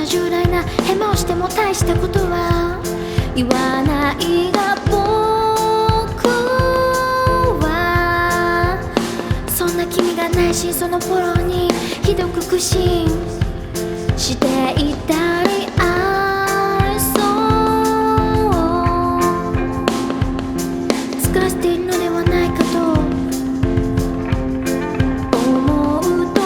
な従来なヘマをしても大したことは言わないが僕はそんな君が内心そのフォローにひどく苦心していたり愛そう疲らせているのではないかと思うと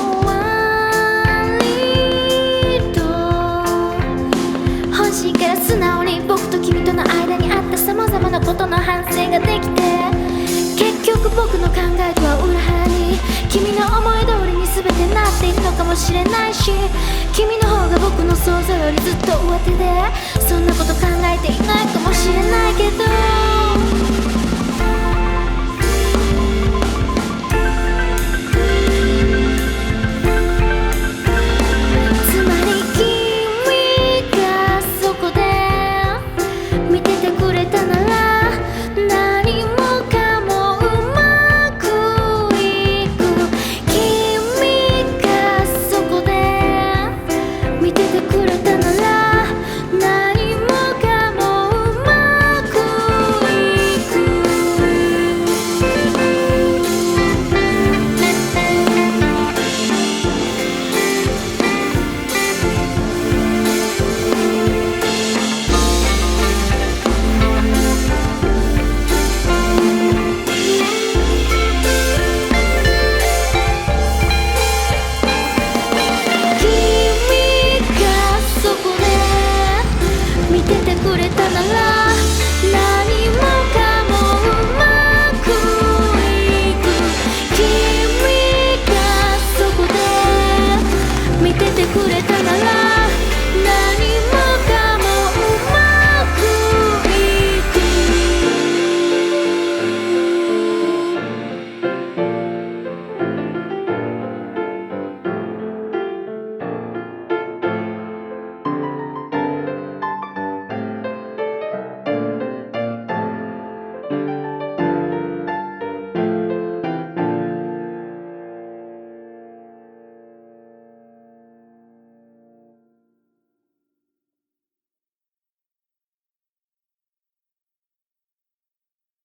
割と本心から素直に僕と君との間にあった様々なことの反省ができて結局僕の考えとは裏腹に君の思い通りに全てなっているのかもしれないし君の方が僕の想像よりずっと上手でそんなこと考えていないかもしれないけどつまり君がそこで見ててくれたなら何もかもうまくいく君がそこで見ててくれたなら何もかもうまくいく君がそこで見ててくれたなら何もかもうまくいく君がそこで見ててくれたなら何